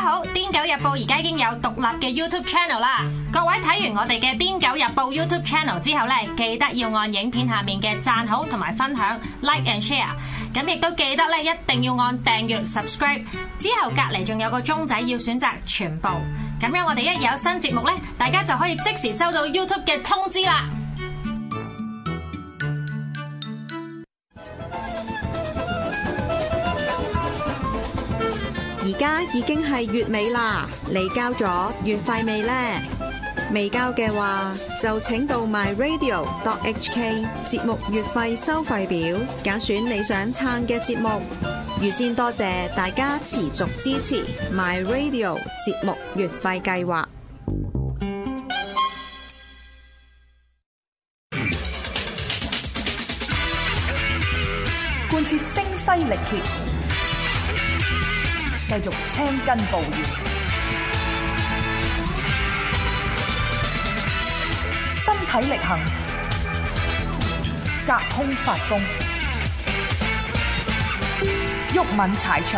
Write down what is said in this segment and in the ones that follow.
好，《癲狗日報》而家已經有獨立嘅 YouTube Channel 啦。各位睇完我哋嘅《癲狗日報》YouTube Channel 之後咧，記得要按影片下面嘅讚好同埋分享 Like and Share。咁亦都記得咧，一定要按訂閱 Subscribe。之後隔離仲有個鐘仔要選擇全部。咁樣我哋一有新節目咧，大家就可以即時收到 YouTube 嘅通知啦。 而家已經係月尾啦，你交咗月費未呢？未交嘅話，就請到 myradio.hk 節目月費收費表，揀選你想撐嘅節目。預先多謝大家持續支持 myradio 節目月費計劃。 貫徹聲嘶力竭，繼續青筋暴現，身體力行，隔空發功，毓民踩場。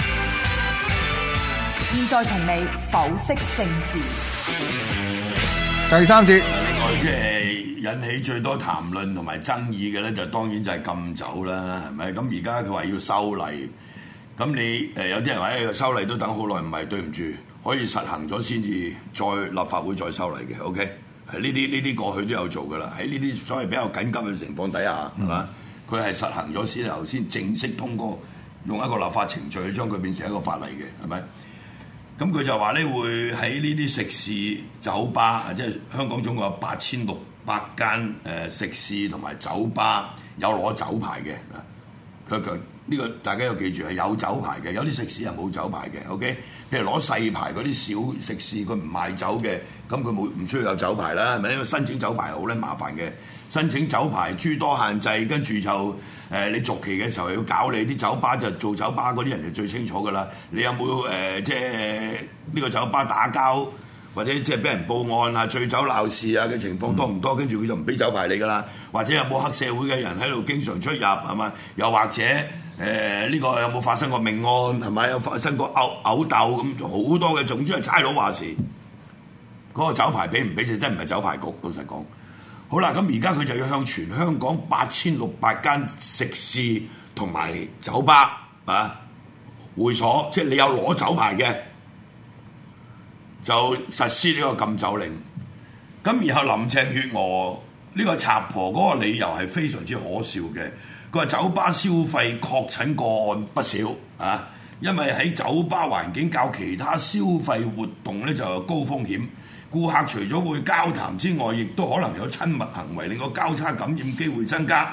現在同你剖析政治。 第三節， 另外即係引起最多談論同埋爭議嘅咧，就當然就係禁酒啦，係咪？咁而家佢話要修例。咁你有啲人話修例都等好耐，唔係，對唔住，可以實行咗先至再立法會再修例嘅 ，OK？ 呢啲過去都有做噶啦，喺呢啲所謂比較緊急嘅情況底下，係嘛？佢係實行咗先後先正式通過，用一個立法程序去將佢變成一個法例嘅，係咪？咁佢就話咧會喺呢啲食肆、酒吧，即係香港總共有8600間食肆同埋酒吧有攞酒牌嘅，佢強。呢個大家要記住係有酒牌嘅，有啲食肆係冇酒牌嘅 ，OK？ 譬如攞細牌嗰啲小食肆，佢唔賣酒嘅，咁佢唔需要有酒牌啦，係咪？因為申請酒牌好咧麻煩嘅，申請酒牌諸多限制，跟住就你續期嘅時候要搞你啲酒吧，就做酒吧嗰啲人就最清楚噶啦。你有冇即係呢個酒吧打交？或者即係俾人報案啊、醉酒鬧事啊嘅情況多唔多？跟住佢就唔俾酒牌你噶啦。或者有冇黑社會嘅人喺度經常出入係嘛？又或者呢個有冇發生過命案係咪？有發生過毆鬥咁好多嘅，總之係差佬話事。嗰個酒牌俾唔俾就真唔係酒牌局，老實講。好啦，咁而家佢就要向全香港8600間食肆同埋酒吧會所，即係你有攞酒牌嘅，就實施呢個禁酒令。咁然後林鄭月娥呢個賊婆嗰個理由係非常之可笑嘅。佢話酒吧消費確診個案不少因為喺酒吧環境較其他消費活動咧就有高風險，顧客除咗會交談之外，亦都可能有親密行為，令個交叉感染機會增加。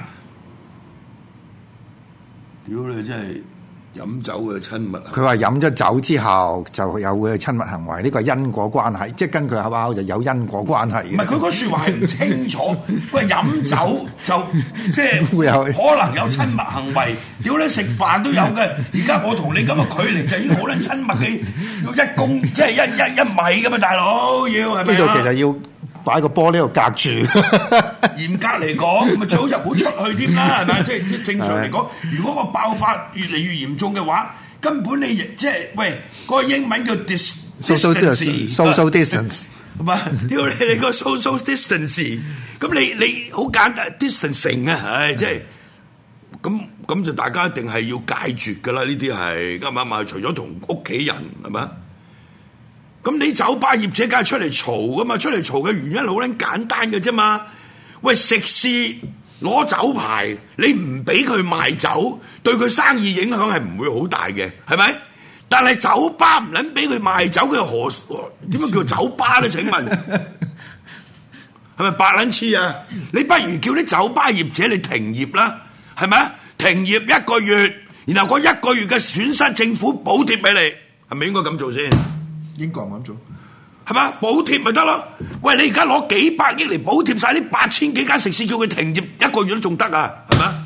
屌你真係！飲酒嘅親密， 佢話飲咗酒之後就有會親密行為，呢個係因果關係，即係根據口話就有因果關係。 唔係佢個説話係唔清楚，佢話飲酒就即係會有可能有親密行為。屌你食飯都有嘅，而家我同你咁嘅距離就已經好撚親密嘅，要1公即係一米㗎嘛，大佬要係咪啊？呢度其實要擺個玻璃度隔住。 嚴格嚟講，咪最好就唔好出去添啦，係咪？即係正常嚟講，如果個爆發越嚟越嚴重嘅話，根本你即係喂嗰個英文叫 social distance， 係嘛？屌你個 social distance， 咁你好簡單 distancing 啊，即係咁就大家一定係要戒絕㗎啦。呢啲係啱唔啱啊？除咗同屋企人係嘛？咁你酒吧業者梗係出嚟嘈㗎嘛？出嚟嘈嘅原因好撚簡單嘅啫嘛。喂，食肆攞酒牌，你唔俾佢賣酒，對佢生意影響係唔會好大嘅，係咪？但係酒吧唔撚俾佢賣酒，佢點樣叫酒吧咧？請問係咪白撚痴啊？你不如叫啲酒吧業者你停業啦，係咪？停業1個月，然後嗰1個月嘅損失政府補貼俾你，係咪應該咁做先？ 應該咁做。 係嘛？補貼咪得咯？喂，你而家攞幾百億嚟補貼晒呢8000幾間食肆，叫佢停業1個月都仲得啊？係嘛？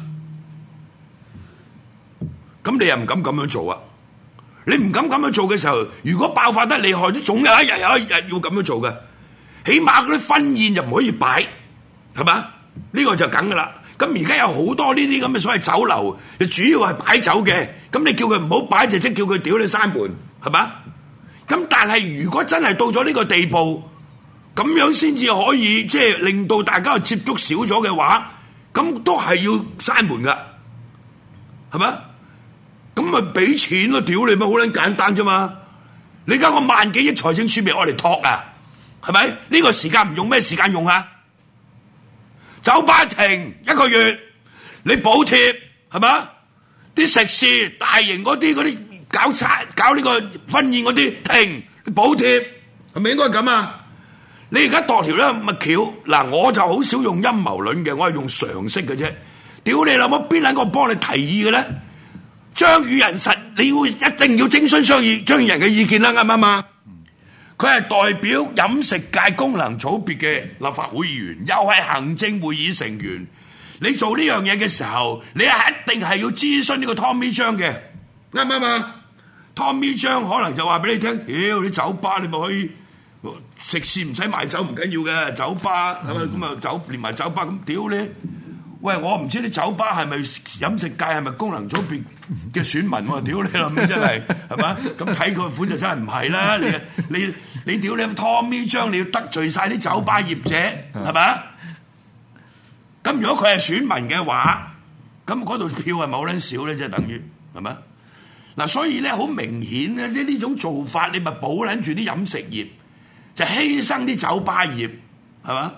咁你又唔敢咁樣做啊？你唔敢咁樣做嘅時候，如果爆發得厲害，都總有一日要咁樣做嘅。起碼嗰啲婚宴就唔可以擺，係嘛？呢個就梗噶啦。咁而家有好多呢啲咁嘅所謂酒樓，就主要係擺酒嘅。咁你叫佢唔好擺，就即叫佢屌你閂門，係嘛？ 咁但係如果真係到咗呢個地步，咁樣先至可以即係令到大家接觸少咗嘅話，咁都係要閂門噶，係咪？咁咪俾錢咯，屌你咪好撚簡單啫嘛！你而家個萬幾億財政儲備我嚟托啊，係咪？呢個時間唔用咩時間用啊？酒吧停1個月，你補貼係咪？啲食肆大型嗰啲搞呢個婚宴嗰啲停補貼，係咪應該咁啊？你而家度條咧咪橋嗱，我就好少用陰謀論嘅，我係用常識嘅啫。屌你老母，邊撚個幫你提議嘅咧？張宇人實你要一定要徵詢張宇人嘅意見啦，啱唔啱啊？佢係代表飲食界功能組別嘅立法會議員，又係行政會議成員。你做呢樣嘢嘅時候，你係一定係要諮詢呢個 Tommy 張嘅，啱唔啱啊？Tommy 張可能就話俾你聽，屌你酒吧你咪可以食肆唔使賣酒唔緊要嘅，酒吧係咪咁啊？酒連埋酒吧咁屌你！喂，我唔知啲酒吧係咪飲食界係咪功能組別嘅選民喎？屌你老味真係係嘛？咁睇個款就真係唔係啦！你屌你 Tommy 張，你要得罪晒啲酒吧業者係咪？咁如果佢係選民嘅話，咁嗰度票係咪好撚少咧？即係等於係咪？嗱，所以咧好明顯咧，呢種做法你咪保撚住啲飲食業，就犧牲啲酒吧業係嘛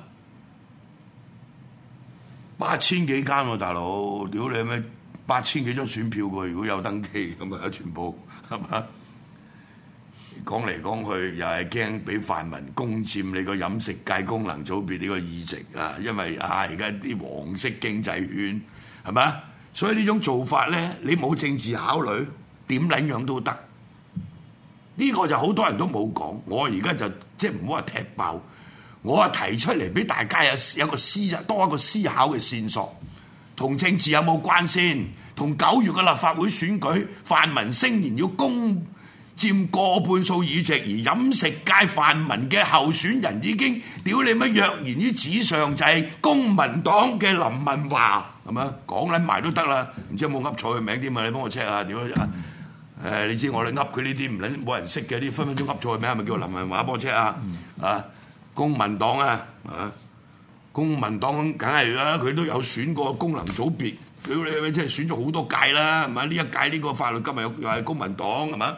？8000幾間喎，大佬，屌你咩？8000幾張選票喎，如果有登記咁啊，全部係嘛？講嚟講去又係驚俾泛民攻佔你個飲食界功能組別呢個議席啊！因為而家啲黃色經濟圈係咪？所以呢種做法咧，你冇政治考慮，點撚樣都得。呢個就好多人都冇講，我而家就即係唔好話踢爆。我啊提出嚟俾大家有多一個思考嘅線索，同政治有冇關先？同9月嘅立法會選舉，泛民聲言要攻佔過半數議席，而飲食界泛民嘅候選人已經屌你乜躍然於紙上，就係公民黨嘅林文華係咪？講撚埋都得啦，唔知有冇噏錯佢名添啊？你幫我 check 下點啊？你知我哋噏佢呢啲唔撚冇人識嘅，啲分分鐘噏錯佢名，係咪叫林文華？幫我 check 下啊！公民黨啊，公民黨梗係啦，佢都有選過功能組別，屌你即係選咗好多屆啦，係咪？呢一屆呢個法律今日又係公民黨係咪？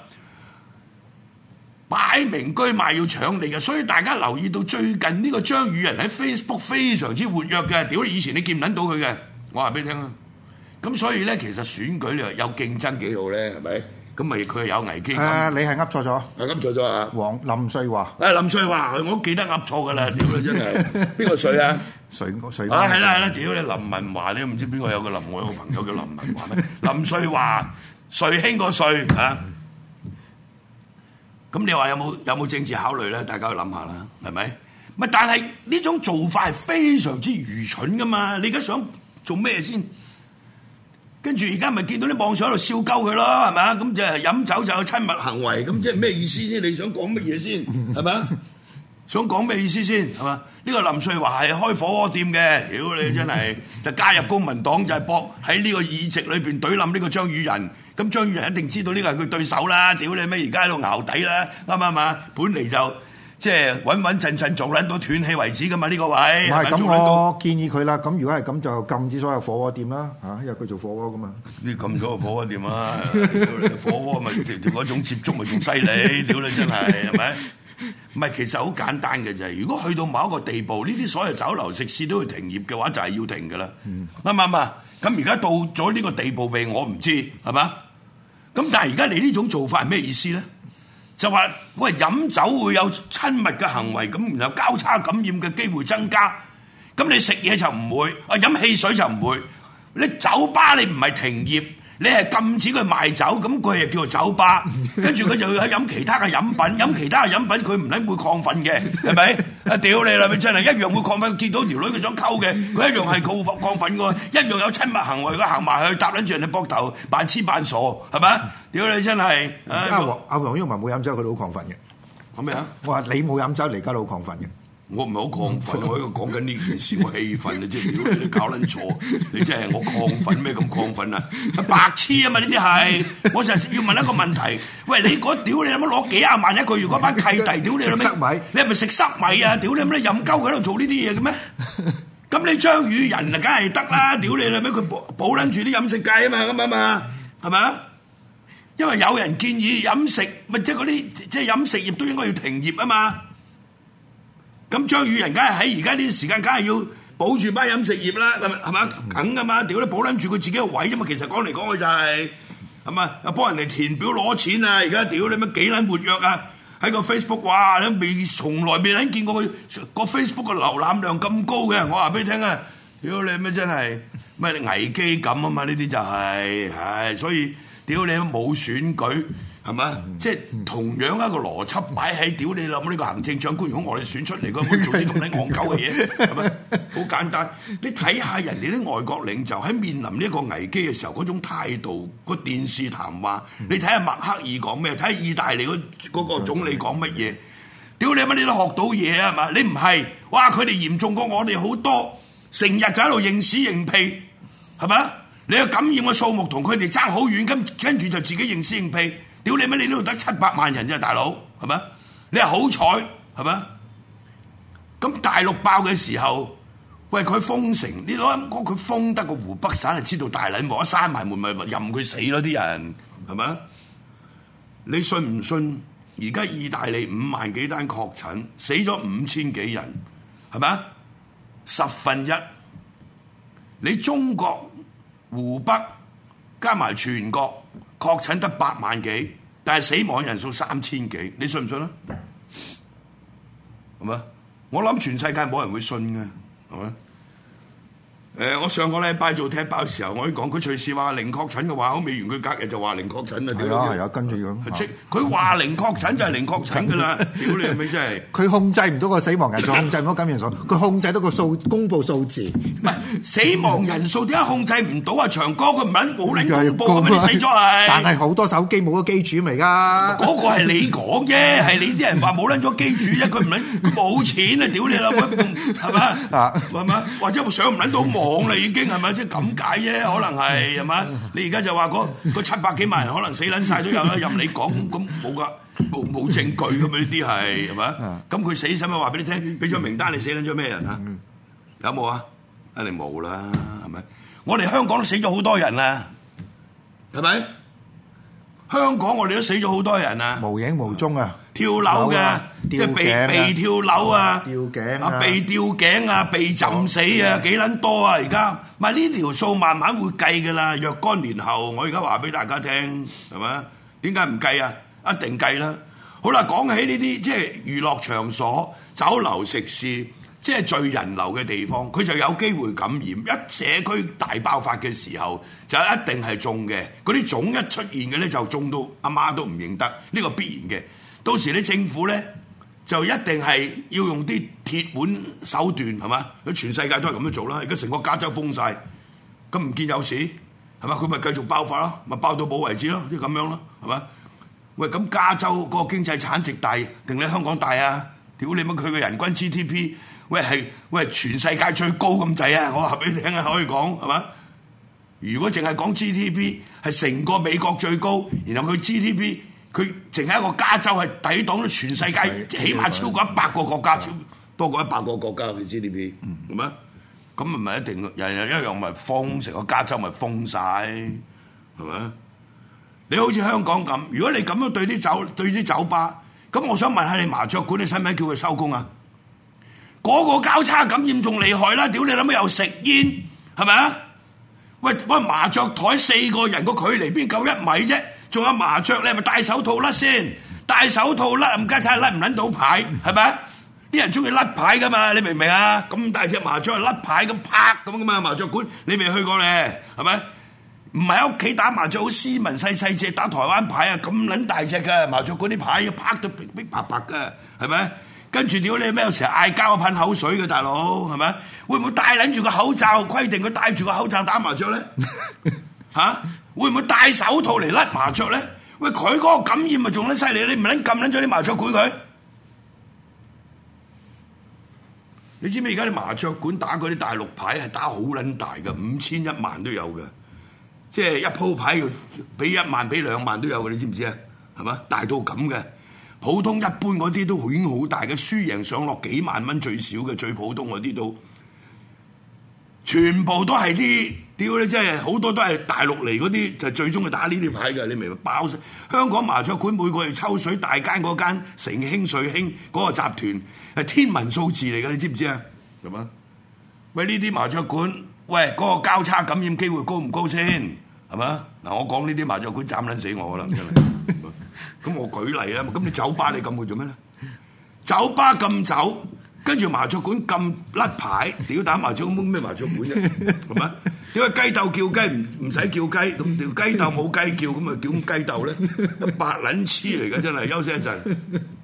擺明居賣要搶你嘅，所以大家留意到最近呢個張宇人喺 Facebook 非常之活躍嘅，屌你以前你見唔撚到佢嘅，我話俾你聽啊。咁所以咧，其實選舉咧有競爭幾好咧，係咪？咁咪佢係有危機感。 你係噏錯咗， 噏錯咗啊！ 林瑞華。 林瑞華，我都記得噏錯噶啦，屌你真係。邊個水啊？水啊，係啦，屌你林文華，你都唔知邊個有個林，我有個朋友叫林文華咩？林瑞華，瑞興個瑞啊！咁你話有冇政治考慮咧？大家去諗下啦，係咪？咪但係呢種做法係非常之愚蠢噶嘛！你而家想做咩先？跟住而家咪見到啲網上喺度笑鳩佢咯，係咪啊？咁就係飲酒就有親密行為，咁即係咩意思先？你想講乜嘢先？係咪啊？想講咩意思先？係嘛？呢個林瑞華係開火鍋店嘅，屌你真係就加入公民黨就係搏喺呢個議席裏邊懟冧呢個張宇人。咁張宇人一定知道呢個係佢對手啦，屌你咩？而家喺度淆底啦，啱唔啱啊？本嚟就即係穩穩陣陣做撚到斷氣為止噶嘛，呢個位。唔係咁，我建議佢啦。咁如果係咁，就禁止所有火鍋店啦，嚇，因為佢做火鍋噶嘛。你禁咗個火鍋店啊？火鍋咪條嗰種接觸咪仲犀利，屌你真係係咪？唔係，其實好簡單嘅啫。如果去到某一個地步，呢啲所有酒樓食肆都要停業嘅話，就係要停噶啦。啱唔啱啊？咁而家到咗呢個地步未？我唔知係嘛？咁但係而家你呢種做法係咩意思咧？就話喂，飲酒會有親密嘅行為，咁然後交叉感染嘅機會增加。咁你食嘢就唔會，飲汽水就唔會。你酒吧你唔係停業，你係禁止佢賣酒，咁佢係叫做酒吧。跟住佢就要去飲其他嘅飲品，飲其他嘅飲品佢唔撚會亢奮嘅，係咪？啊屌你啦！咪真係一樣會亢奮，見到條女佢想溝嘅，佢一樣係亢奮嘅，一樣有親密行為，佢行埋去搭撚住人哋膊頭，扮痴扮傻，係咪？屌你真係！阿黃毓民冇飲酒，佢都好亢奮嘅。咁咩啊？我話你冇飲酒，你而家都好亢奮嘅。 我唔係好亢奮，我喺度講緊呢件事，我氣憤啊！即係屌你搞撚錯，你真係我亢奮咩咁亢奮啊？白痴啊嘛！呢啲係，我就係要問一個問題，喂你嗰屌你有冇攞幾廿萬一個月嗰班契弟，屌你有咩？你係咪食塞米啊？屌你有咩任鳩佢喺度做呢啲嘢嘅咩？咁你張宇人啊，梗係得啦！屌你啦咩？佢保撚住啲飲食界啊嘛，咁啊嘛，係咪啊？因為有人建議飲食，咪即係嗰啲即係飲食業都應該要停業啊嘛。咁張宇人梗係喺而家呢啲時間，梗係要保住班飲食業啦，係咪？梗噶嘛，屌你保撚住佢自己個位啫嘛。其實講嚟講去就係嘛，又幫人哋填表攞錢啊！而家屌你乜幾撚活躍啊！喺個 Facebook 哇，你從來未撚見過佢個 Facebook 嘅瀏覽量咁高嘅。我話俾你聽啊，屌你乜真係咩危機感啊嘛！呢啲就係，所以屌你冇選舉。係嘛？即係同樣一個邏輯擺喺屌你諗呢個行政長官，如果我哋選出嚟，佢做啲咁撚戇鳩嘅嘢，係咪？好簡單，你睇下人哋啲外國領袖喺面臨呢一個危機嘅時候嗰種態度，個電視談話，你睇下默克爾講咩？睇下意大利嗰個總理講乜嘢？屌你乜你都學到嘢啊？係嘛？你唔係，哇！佢哋嚴重過我哋好多，成日就喺度認屎認屁，係咪？你個感染嘅數目同佢哋爭好遠，跟住就自己認屎認屁。屌你乜？你呢度得700萬人啫，大佬係咪？你係好彩係咪？咁大陸爆嘅時候，喂佢封城，你攞佢封得個湖北省係知道大撚冇得閂埋門，咪任佢死咯啲人係咪？你信唔信？而家意大利5萬幾單確診，死咗5000幾人，係咪？1/10。你中國湖北加埋全國。確診得8萬幾，但係死亡人數3000幾，你信唔信啊？係咪？我諗全世界冇人會信嘅，係咪？我上個禮拜做踢爆嘅時候，我已經講佢隨時話零確診嘅話，我未完佢隔日就話零確診啦。 係啊，跟住咁。 即佢話零確診就係零確診㗎啦！屌你係咪真係？ 佢控制唔到個死亡人數，控制唔到感染數，佢控制到個公佈數字。 唔係死亡人數點解控制唔到啊？長哥佢唔撚冇撚公佈，咪你死咗係？ 但係好多手機冇咗機主嚟㗎。嗰個係你講啫，係你啲人話冇撚咗機主啫，佢唔撚冇錢啊！屌你啦，係咪？係咪？或者上唔撚到網啦已經係咪？即係咁解啫，可能係咪？你而家就話嗰700幾萬人可能死撚晒都有啦，任你講咁冇㗎，冇證據㗎嘛？呢啲係咪？咁佢死使咪話俾你聽？俾咗名單你死撚咗咩人啊？有冇啊？一定冇啦，係咪？我哋香港都死咗好多人啦，係咪？香港我哋都死咗好多人啊， 無影無蹤啊！ 跳樓嘅，即係被跳樓啊， 吊頸啊， 被吊頸啊，被浸死啊，幾撚多啊？而家咪呢條數慢慢會計㗎啦。若干年後，我而家話俾大家聽，係咪？點解唔計啊？一定計啦。好啦，講起呢啲即係娛樂場所、酒樓食肆，即係聚人流嘅地方，佢就有機會感染。一社區大爆發嘅時候，就一定係中嘅。嗰啲種一出現嘅咧，就中到阿媽都唔認得，呢個必然嘅。到時你政府咧就一定係要用啲鐵腕手段，係嘛？佢全世界都係咁樣做啦。而家成個加州封晒，咁唔見有事，係嘛？佢咪繼續爆發咯，咪爆到冇為止咯，即係咁樣咯，係嘛？喂，咁加州嗰個經濟產值大定你香港大啊？屌你乜佢嘅人均 GDP 喂全世界最高咁滯啊！我話俾你聽啊，可以講係嘛？如果淨係講 GDP 係成個美國最高，然後佢 GDP 佢淨係一個加州係抵擋咗全世界，起碼超過100個國家，多過100個國家嘅 GDP，係咪？咁唔係一定人一樣咪封成個加州咪封晒，係咪？你好似香港咁，如果你咁樣對啲酒吧，咁我想問下你麻雀館，你使唔使叫佢收工啊？嗰個交叉感染仲厲害啦！屌你諗乜又食煙，係咪啊？喂，麻雀台4個人個距離邊夠1米啫？仲有麻雀你係咪戴手套甩先？戴手套甩唔加差甩唔撚到牌，係咪啊？啲人中意甩牌噶嘛？你明唔明啊？咁大隻麻雀甩牌咁啪咁噶嘛？麻雀館你未去過咧，係咪？唔係喺屋企打麻雀好斯文細隻打台灣牌啊！咁撚大隻嘅麻雀館啲牌要啪到碧碧白白嘅，係咪？跟住屌你咩？有時嗌交噴口水嘅大佬，係咪？會唔會戴撚住個口罩？規定佢戴住個口罩打麻雀咧？嚇？會唔會戴手套嚟甩麻雀咧？喂，佢嗰個感染咪仲撚犀利？你唔撚撳撚咗啲麻雀館佢？ 你知唔知而家啲麻雀館打嗰啲大陸牌係打好撚大嘅，5000、1萬都有嘅，即係一鋪牌要俾1萬、俾2萬都有嘅，你知唔知啊？係嘛？大到咁嘅，普通一般嗰啲都已經好大嘅，輸贏上落幾萬蚊最少嘅，最普通嗰啲都全部都係啲屌你，真係好多都係大陸嚟嗰啲，就最終係打呢啲牌嘅，你明唔明？包晒香港麻雀館每個月抽水大間嗰間成興瑞興嗰個集團係天文數字嚟嘅，你知唔知啊？係嘛？喂，呢啲麻雀館，喂嗰個交叉感染機會高唔高先？係嘛？嗱，我講呢啲麻雀館斬撚死我啦，真係。咁我舉例啦，咁你酒吧你禁佢做咩咧？酒吧禁酒，跟住麻雀館禁甩牌，屌打麻雀館咩麻雀館啫？係咪？因為雞鬥叫雞唔使叫雞，咁條雞鬥冇雞叫，咁啊叫雞鬥咧？白撚黐嚟嘅真係，休息一陣。